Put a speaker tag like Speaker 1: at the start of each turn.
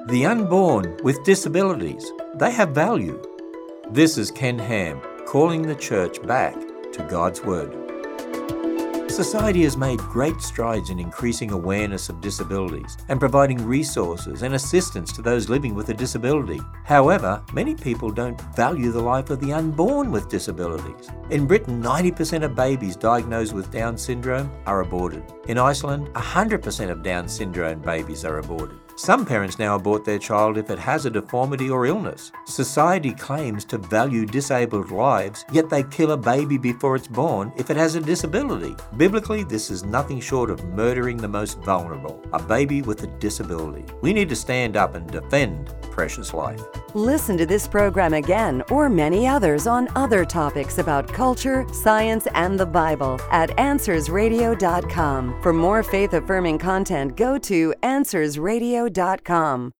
Speaker 1: The unborn with disabilities, they have value. This is Ken Ham calling the church back to God's Word. Society has made great strides in increasing awareness of disabilities and providing resources and assistance to those living with a disability. However, many people don't value the life of the unborn with disabilities. In Britain, 90% of babies diagnosed with Down syndrome are aborted. In Iceland, 100% of Down syndrome babies are aborted. Some parents now abort their child if it has a deformity or illness. Society claims to value disabled lives, yet they kill a baby before it's born if it has a disability. Biblically, this is nothing short of murdering the most vulnerable, a baby with a disability. We need to stand up and defend precious life.
Speaker 2: Listen to this program again or many others on other topics about culture, science, and the Bible at AnswersRadio.com. For more faith-affirming content, go to AnswersRadio.com.